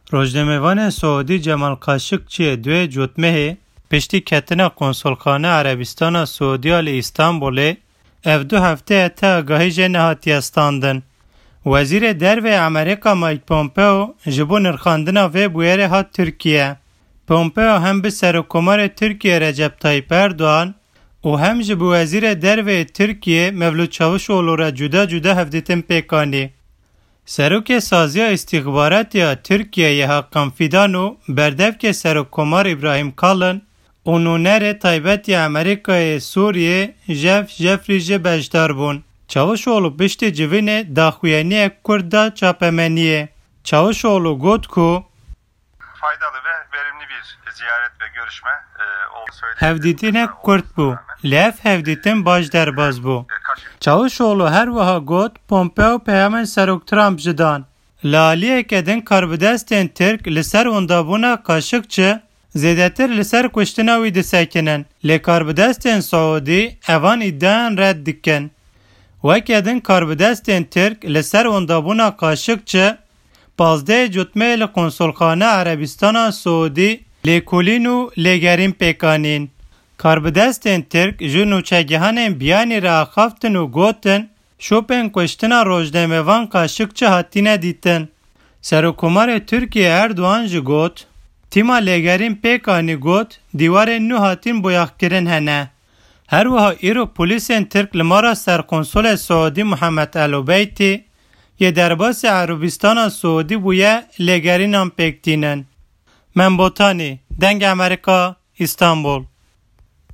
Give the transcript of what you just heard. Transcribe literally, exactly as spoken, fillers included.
روزنامه‌وان سعودی جمال قاشقچی دوی جوتمه پشتی کتنا کنسولخانه عربستان سعودی ال استانبول اف دو هفته تا آگاهی جنهاتی استاندن. وزیر درو امریکا مایک پومپئو جبو نرخاندنا و بویر هات ترکیه. پومپئو هم به سرکمار ترکیه رجب طایب اردوغان و هم جبو وزیر درو ترکیه مولود چاوشوغلو را جدا جدا هفدیتن پیکانی. سروک سازی استخباراتی ترکیه یه حقام فیدانو بردف که سرکمار ابراهیم کالن اونونر تایبتی امریکای سوریه جف جفری جبشدار بون. چاوشوغلو بشت جوین داخوینی کرده چاپمنیه. چاوشوغلو گوت کو faydalı ve verimli bir ziyaret ve görüşme oldu söyledi. هفدیتین کرد بو. لیف هفدیتین باش در باز بو. چاوشوغلو هر وها گوت پومپئو پیامن سروک ترامپ جدان. لالیه کدن کاربدستین ترک لسر اندابونا قاشقچی زیدتر لسر کشتنا وی دسکنن. لی کاربدستین سعودی اوان ایدان رد دکن. وکدن کاربدستین ترک لسر اندابونا قاشقچی پازده جوتمه لکنسولخانه عربستان سعودی لیکولینو لیگرین پیکانین. کاربدستین ترک جو نوچگهان بیانی را خفتن و گوتن شوپن کشتنا روزنامه‌وان قاشقچی هاتینه دیتن. سرکمار ترکیه اردوغان جو گوت تیما لیگرین پیکانی گوت دیوار نو هاتین بویاخ کرن هنه. هر وها ایرو پولیسین ترک لمارا سرکنسول سعودی محمد الوبیتی یه درباس عربستان سعودی بویه لیگرین هم پیکتینن. من بوتانی دنگ امریکا استانبول.